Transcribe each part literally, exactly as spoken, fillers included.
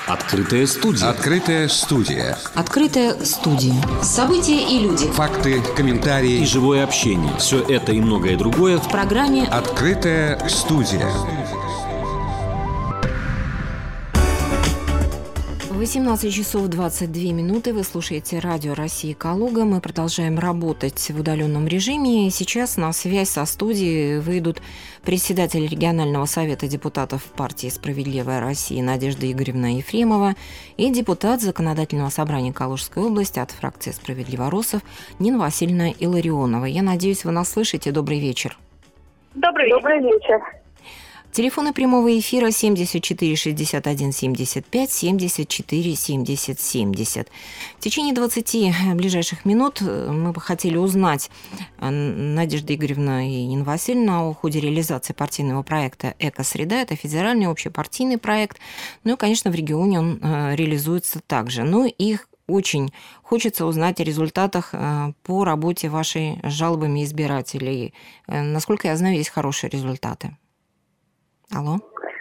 Открытая студия. Открытая студия. Открытая студия. События и люди. Факты, комментарии И живое общение. Все это и многое другое В программе Открытая студия. восемнадцать часов двадцать две минуты. Вы слушаете радио России Калуга. Мы продолжаем работать в удаленном режиме. Сейчас на связь со студией выйдут председатель регионального совета депутатов партии «Справедливая Россия» Надежда Игоревна Ефремова и депутат Законодательного собрания Калужской области от фракции «Справедливоросов» Нина Васильевна Илларионова. Я надеюсь, вы нас слышите. Добрый вечер. Добрый вечер. Добрый вечер. Телефоны прямого эфира семьдесят четыре шестьдесят один семьдесят пять, семьдесят четыре семьдесят семьдесят. В течение двадцати ближайших минут мы бы хотели узнать, Надежда Игоревна и Нина Васильевна, о ходе реализации партийного проекта «Эко-среда». Это федеральный общепартийный проект. Ну и, конечно, в регионе он реализуется также. Ну и очень хочется узнать о результатах по работе вашей с жалобами избирателей. Насколько я знаю, есть хорошие результаты. Алло.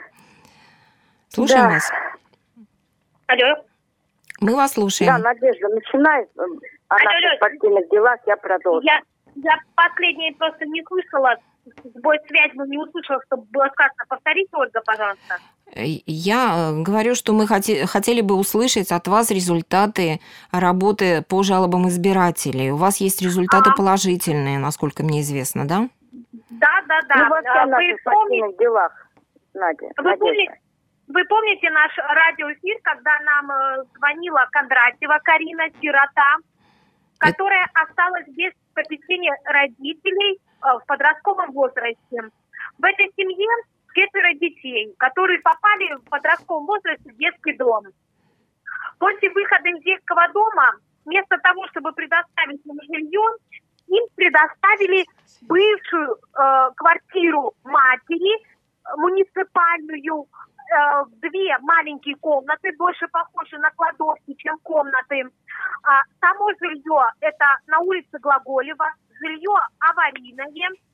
Слушаем да. вас. Алло. Мы вас слушаем. Да, Надежда, начинай. О наших партийных делах я продолжу. Я, я последнее просто не слышала. Сбой связи не услышала, чтобы было сказано. Повторите, Ольга, пожалуйста. Я говорю, что мы хоте- хотели бы услышать от вас результаты работы по жалобам избирателей. У вас есть результаты А. положительные, насколько мне известно, да? Да, да, да. Ну, вообще о Вы наших помните, партийных делах, Надя. вы, Надежда. помните, вы помните наш радиоэфир, когда нам э, звонила Кондратьева Карина, сирота, которая осталась без попечения родителей э, в подростковом возрасте. В этой семье четверо детей, которые попали в подростковом возрасте в детский дом. После выхода из детского дома, вместо того, чтобы предоставить им жилье, им предоставили бывшую э, квартиру матери, муниципальную, э, две маленькие комнаты, больше похожи на кладовки, чем комнаты. А само жилье – это на улице Глаголева, жилье аварийное.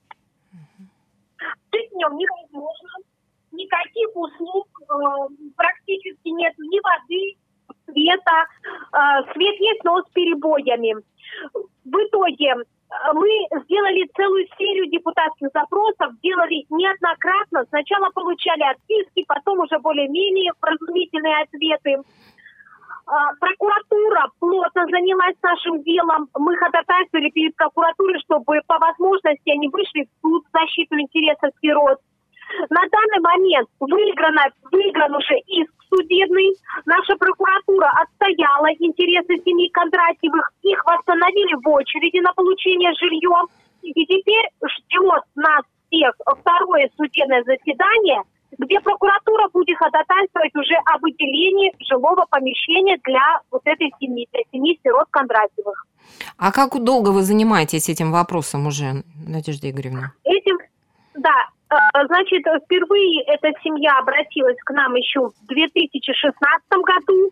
Жить в нем невозможно, никаких услуг э, практически нет, ни воды, света. Э, свет есть, но с перебоями. В итоге мы сделали целую серию депутатских запросов, делали неоднократно. Сначала получали отписки, потом уже более-менее вразумительные ответы. Прокуратура плотно занялась нашим делом. Мы ходатайствовали перед прокуратурой, чтобы по возможности они вышли в суд в защиту интересов сирот. На данный момент выиграно, выигран уже иск судебный. Наша прокуратура отстояла интересы семьи Кондратьевых. Их восстановили в очереди на получение жилья. И теперь ждет нас всех второе судебное заседание, где прокуратура будет ходатайствовать уже о выделении жилого помещения для вот этой семьи, для семьи сирот Кондратьевых. А как долго вы занимаетесь этим вопросом уже, Надежда Игоревна? Этим, да. Значит, впервые эта семья обратилась к нам еще в две тысячи шестнадцатом году,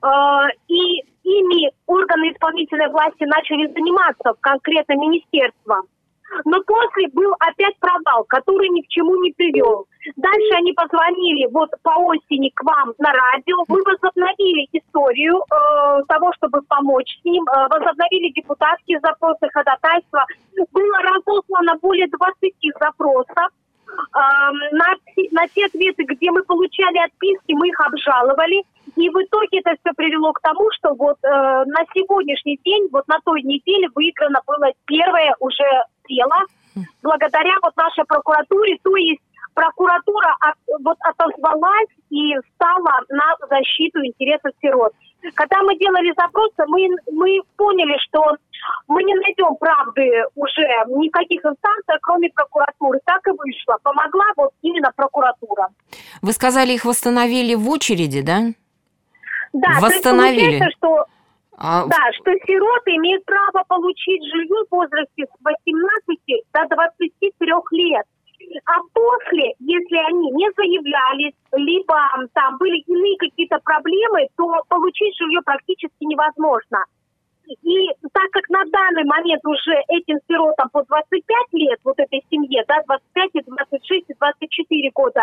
и ими органы исполнительной власти начали заниматься, конкретно министерство. Но после был опять провал, который ни к чему не привел. Дальше они позвонили вот по осени к вам на радио. Мы возобновили историю э, того, чтобы помочь с ним. Э, возобновили депутатские запросы, ходатайства. Было разослано более двадцати запросов. На, на те ответы, где мы получали отписки, мы их обжаловали. И в итоге это все привело к тому, что вот э, на сегодняшний день, вот на той неделе выиграно было первое уже дело. Благодаря вот нашей прокуратуре, то есть прокуратура от, вот отозвалась и стала на защиту интересов сирот. Когда мы делали запросы, мы, мы поняли, что мы не найдем правды уже в никаких инстанциях, кроме прокуратуры. Так и вышло. Помогла вот именно прокуратура. Вы сказали, их восстановили в очереди, да? Да, восстановили. То есть получается, что, а... да, что сироты имеют право получить жилье в возрасте с восемнадцати до двадцати трёх лет. А после, если они не заявлялись, либо там были иные какие-то проблемы, то получить жилье практически невозможно. И так как на данный момент уже этим сиротам по двадцать пять лет, вот этой семье, да, двадцать пять, двадцать шесть и двадцать четыре года,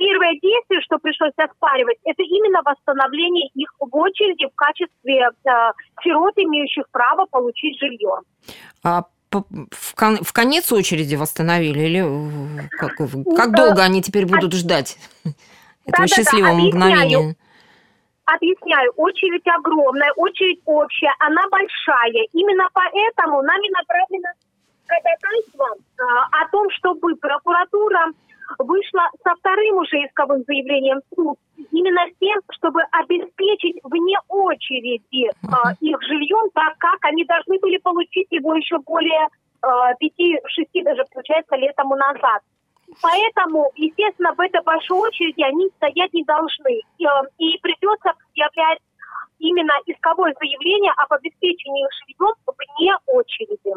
первое действие, что пришлось оспаривать, это именно восстановление их в очереди в качестве э, сирот, имеющих право получить жилье. А в, кон, в конец очереди восстановили? Или как, как долго они теперь будут ждать этого счастливого мгновения? Объясняю, очередь огромная, очередь общая, она большая. Именно поэтому нами направлено ходатайство а, о том, чтобы прокуратура вышла со вторым уже исковым заявлением в суд, именно с тем, чтобы обеспечить вне очереди а, их жильем, так как они должны были получить его еще более пяти-шести, даже, получается, лет тому назад. Поэтому, естественно, в этой большой очереди они стоять не должны. И, и придется объявлять именно исковое заявление об обеспечении их жильем вне очереди.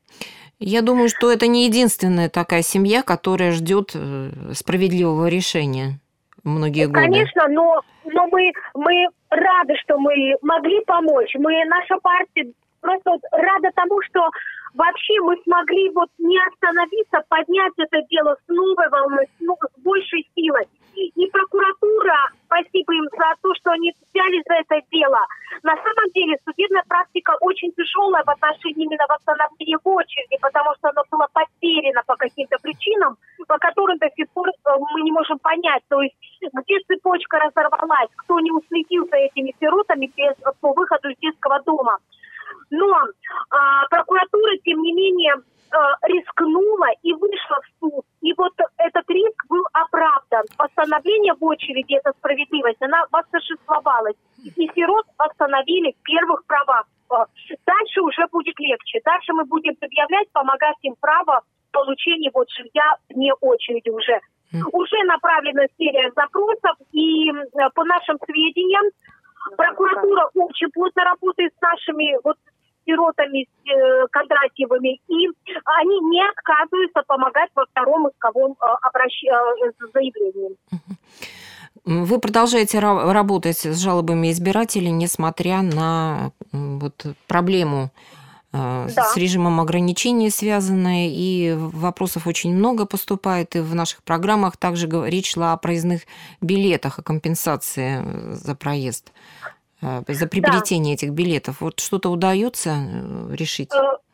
Я думаю, что это не единственная такая семья, которая ждет справедливого решения многие годы. Конечно, но, но мы, мы рады, что мы могли помочь. Мы, наша партия, просто вот рада тому, что вообще мы смогли вот не остановиться, поднять это дело с новой волной, с большей силой. И прокуратура, спасибо им за то, что они взялись за это дело. На самом деле судебная практика очень тяжелая в отношении именно восстановления в очереди, потому что оно было потеряно по каким-то причинам, по которым до сих пор мы не можем понять. То есть где цепочка разорвалась, кто не уследил за этими сиротами без, по выходу из детского дома. Но а, прокуратура, тем не менее, а, рискнула и вышла в суд. И вот этот риск был оправдан. Восстановление в очереди, эта справедливость, она восторжествовалась. И сирот восстановили в первых правах. Дальше уже будет легче. Дальше мы будем предъявлять, помогать им право получения вот жилья вне очереди уже. Уже направлена серия запросов, и по нашим сведениям, прокуратура очень плотно работает с нашими вот сиротами, с э, Кондратьевыми, и они не отказываются помогать во втором исковом э, обращ... э, заявлении. Вы продолжаете ра- работать с жалобами избирателей, несмотря на вот, проблему э, да. с режимом ограничений связанной, и вопросов очень много поступает, и в наших программах также речь шла о проездных билетах, о компенсации за проезд. За приобретение да. этих билетов. Вот что-то удается решить?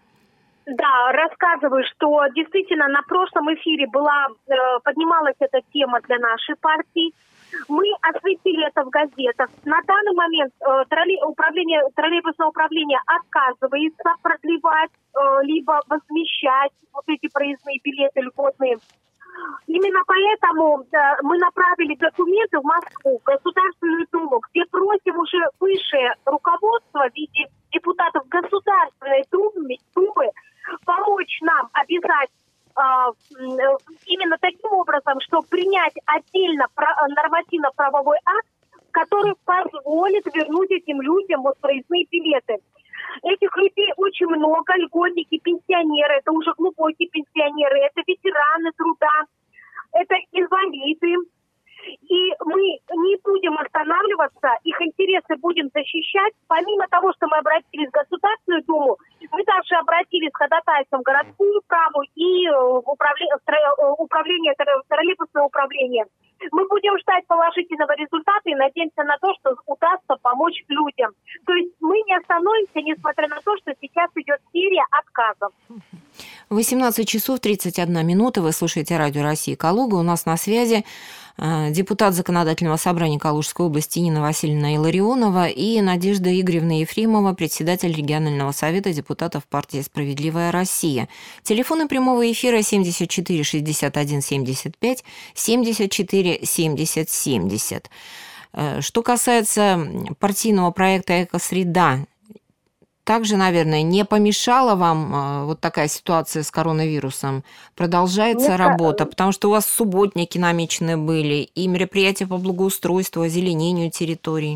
Да, рассказываю, что действительно на прошлом эфире была, поднималась эта тема для нашей партии. Мы осветили это в газетах. На данный момент троллей, управление, троллейбусное управление отказывается продлевать либо возмещать вот эти проездные билеты льготные. Именно поэтому да, мы направили документы в Москву, в Государственную Думу, где просим уже высшее руководство в виде депутатов Государственной Думы, Думы помочь нам обязать э, именно таким образом, чтобы принять отдельно нормативно-правовой акт, который позволит вернуть этим людям вот проездные билеты. Этих людей очень много, льготники, пенсионеры, это уже глубокие пенсионеры, это ветераны труда, это инвалиды. И мы не будем останавливаться, их интересы будем защищать. Помимо того, что мы обратились в Государственную Думу, мы также обратились с ходатайством в городскую управу и управление, управление троллейбусное управление. Мы будем ждать положительного результата и надеемся на то, что удастся помочь людям. То есть мы не остановимся, несмотря на то, что сейчас идет серия отказов. восемнадцать часов тридцать одна минута. Вы слушаете Радио России Калуга. У нас на связи депутат Законодательного собрания Калужской области Нина Васильевна Илларионова и Надежда Игоревна Ефремова, председатель регионального совета депутатов партии «Справедливая Россия». Телефоны прямого эфира семьдесят четыре шестьдесят один семьдесят пять, семьдесят четыре семьдесят семьдесят. Что касается партийного проекта «Экосреда», также, наверное, не помешала вам вот такая ситуация с коронавирусом? Продолжается Нет, работа, потому что у вас субботники намечены были, и мероприятия по благоустройству, озеленению территорий.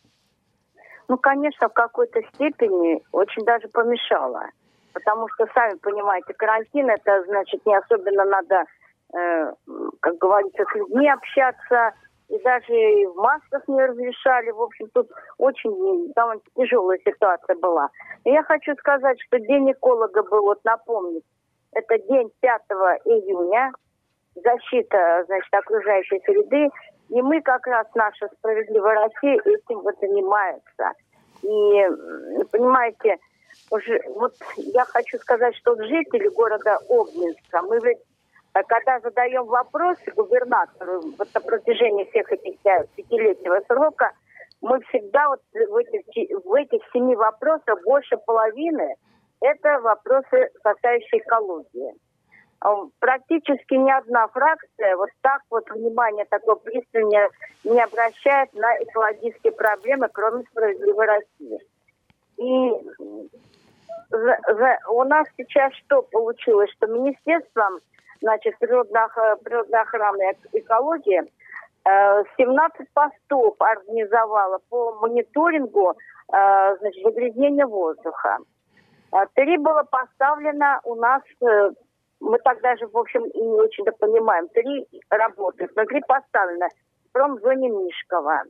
Ну, конечно, в какой-то степени очень даже помешало. Потому что, сами понимаете, карантин, это, значит, не особенно надо, э, как говорится, с людьми общаться, и даже в масках не разрешали. В общем, тут очень довольно тяжелая ситуация была. И я хочу сказать, что День эколога был, вот напомнить, это день пятого июня. защита, значит, окружающей среды. И мы как раз, наша «Справедливая Россия», этим вот занимается. И, понимаете, уже, вот я хочу сказать, что жители города Обнинска, мы ведь, когда задаем вопросы губернатору вот на протяжении всех этих пятилетнего срока, мы всегда вот в этих, в этих семи вопросах больше половины это вопросы, касающиеся экологии. Практически ни одна фракция вот так вот внимание такое пристальное не обращает на экологические проблемы, кроме «Справедливой России». И за, за, у нас сейчас что получилось? Что Министерством, значит, природной охраны и экологии э, семнадцать постов организовало по мониторингу э, значит, загрязнения воздуха. Три было поставлено у нас... Э, мы так даже, в общем, и не очень-то понимаем. Три работают, но три поставлено в промзоне Мишкова.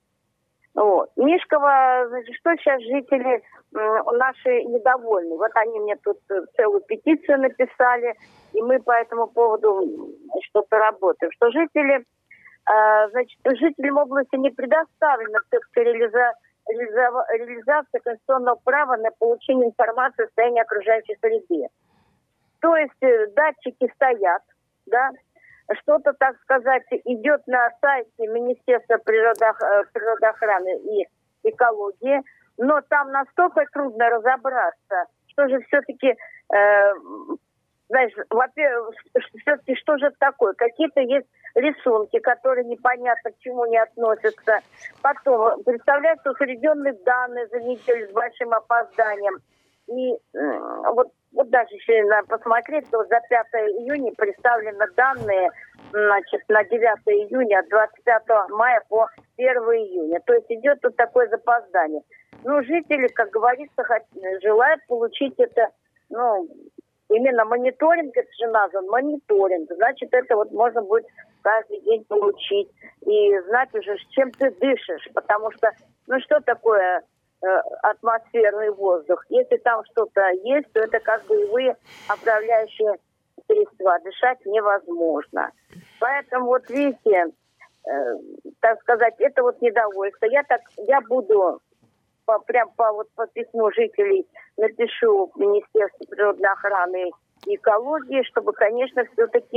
Вот. Мишкова, значит, что сейчас жители э, наши недовольны. Вот они мне тут целую петицию написали, и мы по этому поводу что-то работаем. Что жители, э, значит, жителям области не предоставлена все-таки реализа, реализа, реализация конституционного права на получение информации о состоянии окружающей среды. То есть датчики стоят, да, что-то, так сказать, идет на сайте Министерства природоохраны и экологии, но там настолько трудно разобраться, что же все-таки, э, знаешь, во-первых, все-таки что же это такое? Какие-то есть рисунки, которые непонятно к чему не относятся. Потом представляются усредненные данные за неделю с большим опозданием. И э, вот Вот даже если надо посмотреть, то за пятое июня представлены данные, значит, на девятое июня, от двадцать пятого мая по первое июня. То есть идет тут такое запоздание. Ну, жители, как говорится, желают получить это, ну, именно мониторинг, это же назван мониторинг. Значит, это вот можно будет каждый день получить и знать уже, с чем ты дышишь. Потому что, ну, что такое атмосферный воздух? Если там что-то есть, то это как боевые отравляющие средства. Дышать невозможно. Поэтому вот видите, э, так сказать, это вот недовольство. Я так, я буду по, прям по, вот, по письму жителей напишу в Министерство природной охраны и экологии, чтобы, конечно, все-таки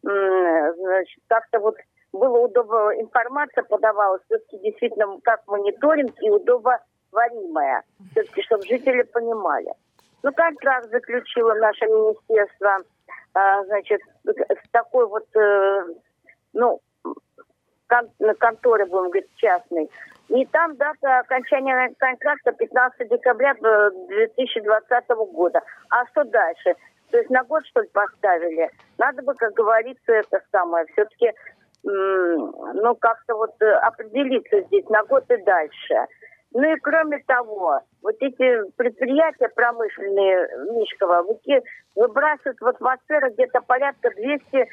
м- значит, как-то вот было удобно, информация подавалась все-таки действительно как мониторинг и удобно варимая, все-таки, чтобы жители понимали. Ну, контракт заключило наше министерство, а, значит, с такой вот, э, ну, кон- конторы, будем говорить, частной. И там дата окончания контракта пятнадцатого декабря две тысячи двадцатого года. А что дальше? То есть на год, что ли, поставили? Надо бы, как говорится, это самое, все-таки, м- ну, как-то вот определиться здесь на год и дальше. Ну и кроме того, вот эти предприятия промышленные Мишкова выбрасывают в атмосферу где-то порядка двести,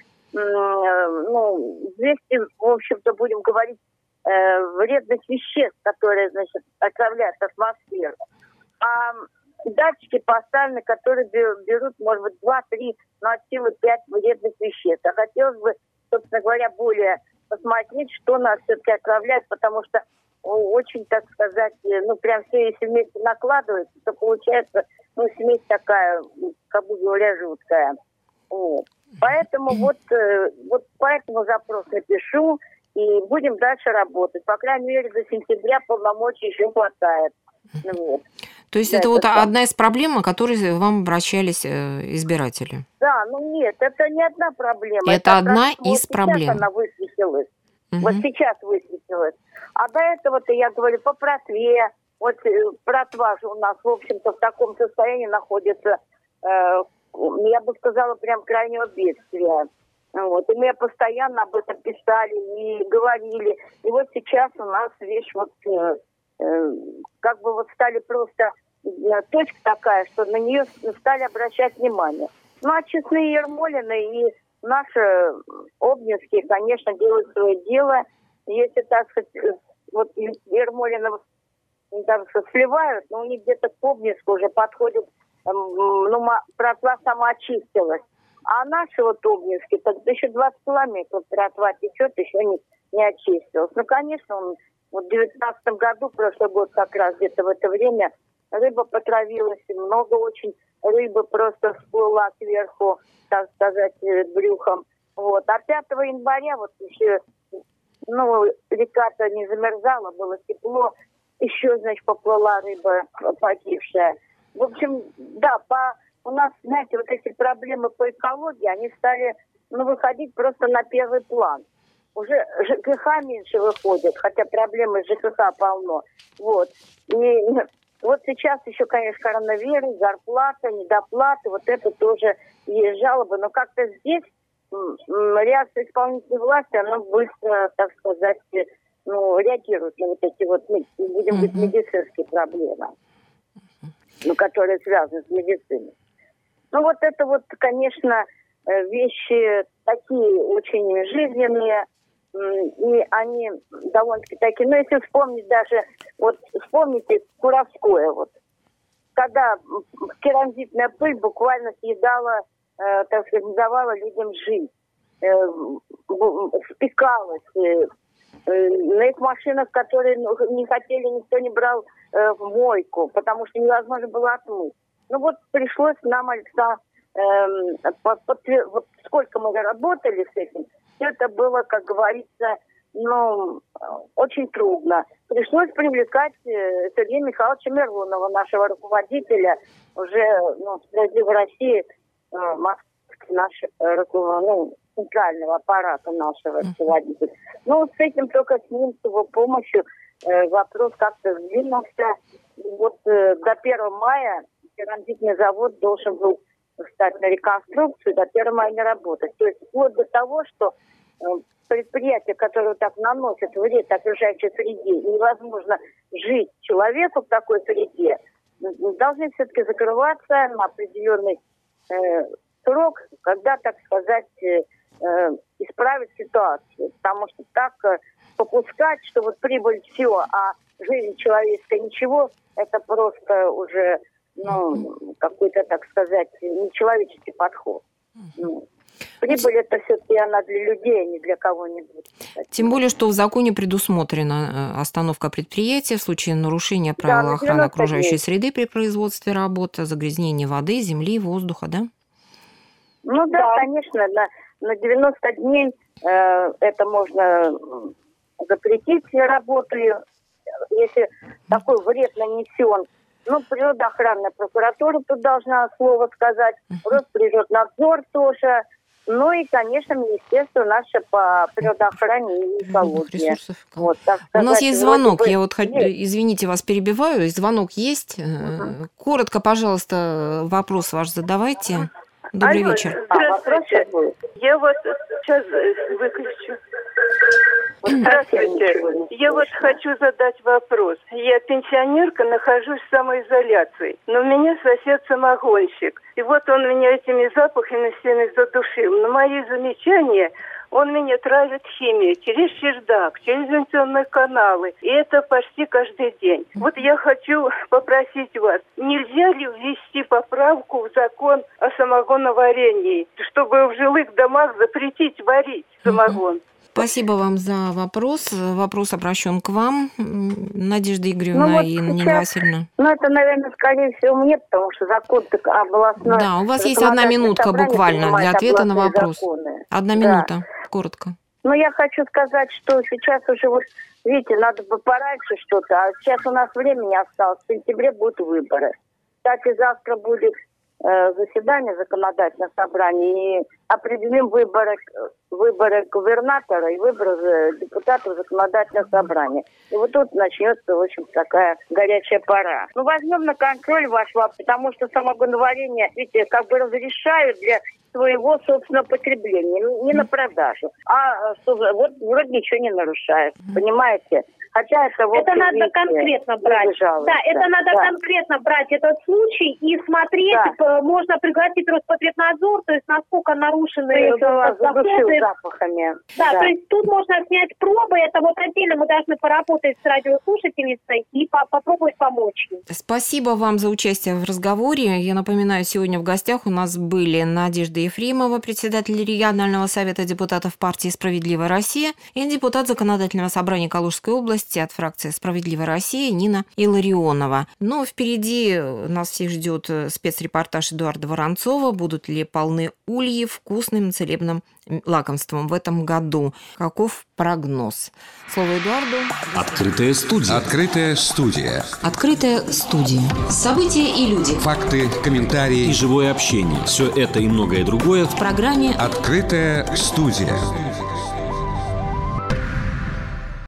ну, двести, в общем-то, будем говорить, э, вредных веществ, которые, значит, отравляют атмосферу. А датчики поставлены, которые берут, может быть, два-три, ну, от силы пять вредных веществ. А хотелось бы, собственно говоря, более посмотреть, что нас все-таки отравляет, потому что очень, так сказать, ну, прям все, если вместе накладывается, то получается, ну, смесь такая, как бы говоря, жуткая. Вот. Поэтому вот, вот поэтому запрос напишу, и будем дальше работать. По крайней мере, до сентября полномочий еще хватает. Вот. То есть да, это, это вот сам. одна из проблем, о которой вам обращались избиратели? Да, ну нет, это не одна проблема. Это, это одна проблема. из Вот проблем. Сейчас она высветилась. Угу. Вот сейчас высветилась. А до этого-то, я говорю, по протве, вот протва же у нас, в общем-то, в таком состоянии находится, э, я бы сказала, прям крайнего бедствия. Вот. И мы постоянно об этом писали и говорили. И вот сейчас у нас, видишь, вот э, э, как бы вот стали просто э, точка такая, что на нее стали обращать внимание. Ну, а честные Ермолины и наши обнинские, конечно, делают свое дело. Если, так сказать, вот Ермолинов там сливают, но у них где-то к Обнинску уже подходит, ну, протва сама очистилась. А наши вот Обнинские, так еще двадцать километров Тратва течет, еще не, не очистилось. Ну, конечно, он вот в девятнадцатом году, прошлый год как раз где-то в это время, рыба потравилась, и много очень рыбы просто всплыла сверху, так сказать, брюхом. Вот. А пятого января вот еще, ну, река-то не замерзала, было тепло, еще, значит, поплыла рыба погибшая. В общем, да, по, у нас, знаете, вот эти проблемы по экологии, они стали, ну, выходить просто на первый план. Уже ЖКХ меньше выходит, хотя проблемы с ЖКХ полно. Вот. И вот сейчас еще, конечно, коронавирус, зарплата, недоплаты, вот это тоже есть жалобы. Но как-то здесь реакция исполнительной власти, она быстро, так сказать, ну, реагирует на вот эти вот, будем говорить, медицинские проблемы, ну, которые связаны с медициной. Ну, вот это вот, конечно, вещи такие очень жизненные, и они довольно-таки такие. Но если вспомнить даже, вот вспомните Куровское, вот, когда керамзитная пыль буквально съедала, э, так сказать, не давала людям жить, э, спекалась, э, э, на их машинах, которые не хотели, никто не брал э, в мойку, потому что невозможно было отмыть. Ну вот пришлось нам, Александр, э, под, под, вот сколько мы работали с этим, это было, как говорится, ну, очень трудно. Пришлось привлекать э, Сергея Михайловича Миронова, нашего руководителя, уже, ну, в России, э, наш, э, ну, центрального аппарата нашего руководителя. Ну, с этим только с ним, с его помощью, э, вопрос как-то сдвинулся. Вот э, до первого мая керамзитный завод должен был встать на реконструкцию, до первого мая не работать. То есть вплоть до того, что предприятия, которые так наносят вред окружающей среде, и невозможно жить человеку в такой среде, должны все-таки закрываться на определенный э, срок, когда, так сказать, э, э, исправить ситуацию. Потому что так э, попускать, что вот прибыль все, а жизнь человеческая ничего, это просто уже, ну, какой-то, так сказать, нечеловеческий подход. Ну, прибыль это все-таки она для людей, а не для кого-нибудь. Тем более, что в законе предусмотрена остановка предприятия в случае нарушения правил да, охраны окружающей дней. Среды при производстве работы, загрязнения воды, земли, воздуха, да? Ну да, да. Конечно, на, на девяносто дней э, это можно запретить работу, если такой вред нанесен. Ну, природоохранная прокуратура тут должна слово сказать, Росприроднадзор тоже. Ну и, конечно, министерство наше по природоохране и экологии. Вот, так сказать, у нас есть звонок, бы... я вот хочу, извините, вас перебиваю, звонок есть. Uh-huh. Коротко, пожалуйста, вопрос ваш задавайте. Добрый Алло, вечер. Здравствуйте. А, я вот сейчас выключу. Здравствуйте. Я вот хочу задать вопрос. Я пенсионерка, нахожусь в самоизоляции, но у меня сосед самогонщик. И вот он меня этими запахами всеми задушил. На мои замечания он меня травит химией через чердак, через вентиляционные каналы. И это почти каждый день. Вот я хочу попросить вас, нельзя ли ввести поправку в закон о самогоноварении, чтобы в жилых домах запретить варить самогон? Спасибо вам за вопрос. Вопрос обращен к вам, Надежда Игоревна ну, вот и сейчас, Нина Васильевна. Ну, это, наверное, скорее всего, мне, потому что закон областной... Да, у вас есть одна минутка буквально для ответа на вопрос. Законы. Одна минута, да. Коротко. Ну, я хочу сказать, что сейчас уже, вот, видите, надо бы пораньше что-то, а сейчас у нас времени осталось, в сентябре будут выборы. Кстати, завтра будет э, заседание законодательного собрания, и определим выборы, выборы губернатора и выборы депутатов законодательного собрания. И вот тут начнется, в общем, такая горячая пора. Ну, возьмем на контроль ваш вопрос, потому что самогоноварение, видите, как бы разрешают для своего собственного потребления, не на продажу. А что, вот вроде ничего не нарушает, понимаете? Хотя это вот... Это надо конкретно брать. Да, это надо да. конкретно брать этот случай и смотреть. Да. Можно пригласить Роспотребнадзор, то есть насколько нарушены доходы. запахами. Да, да, то есть тут можно снять пробы. Это вот отдельно мы должны поработать с радиослушательницей и по попробовать помочь ей. Спасибо вам за участие в разговоре. Я напоминаю, сегодня в гостях у нас были Надежда Ефремова, председатель регионального совета депутатов партии «Справедливая Россия», и депутат Законодательного собрания Калужской области от фракции «Справедливая Россия» Нина Илларионова. Но впереди нас всех ждет спецрепортаж Эдуарда Воронцова. Будут ли полны ульи вкусным целебным лакомством в этом году? Каков прогноз? Слово Эдуарду. Открытая студия. Открытая студия. Открытая студия. События и люди. Факты, комментарии. И живое общение. Все это и многое другое В программе «Открытая студия».